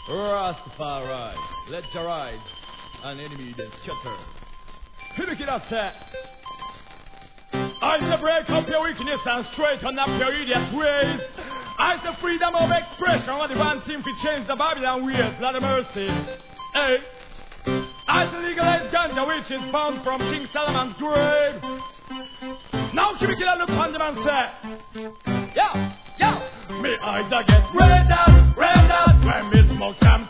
Rastafari, let your rise, an enemy then scatter. Pick it up, set. I say break up your weakness and straighten up your idiot ways. I say freedom of expression, what the one team to change the Babylon ways, not a mercy. Hey, I say legalize ganja, which is found from King Solomon's grave. Now keep it on the pandem and say, yo, me eyes are get red out, when me smoke some